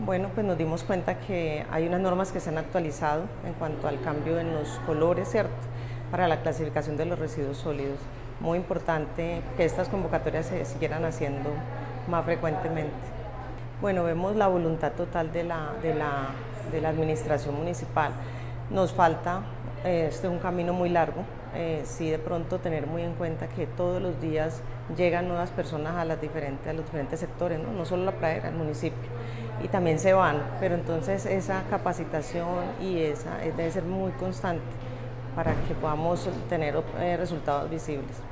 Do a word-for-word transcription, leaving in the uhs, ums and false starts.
Bueno, pues nos dimos cuenta que hay unas normas que se han actualizado en cuanto al cambio en los colores, ¿cierto? Para la clasificación de los residuos sólidos. Muy importante que estas convocatorias se siguieran haciendo más frecuentemente. Bueno, vemos la voluntad total de la, de la, de la administración municipal. Nos falta, eh, este es un camino muy largo, eh, sí de pronto tener muy en cuenta que todos los días llegan nuevas personas a, las diferentes, a los diferentes sectores, ¿no? No solo la pradera, el municipio, y también se van, pero entonces esa capacitación y esa debe ser muy constante para que podamos tener eh, resultados visibles.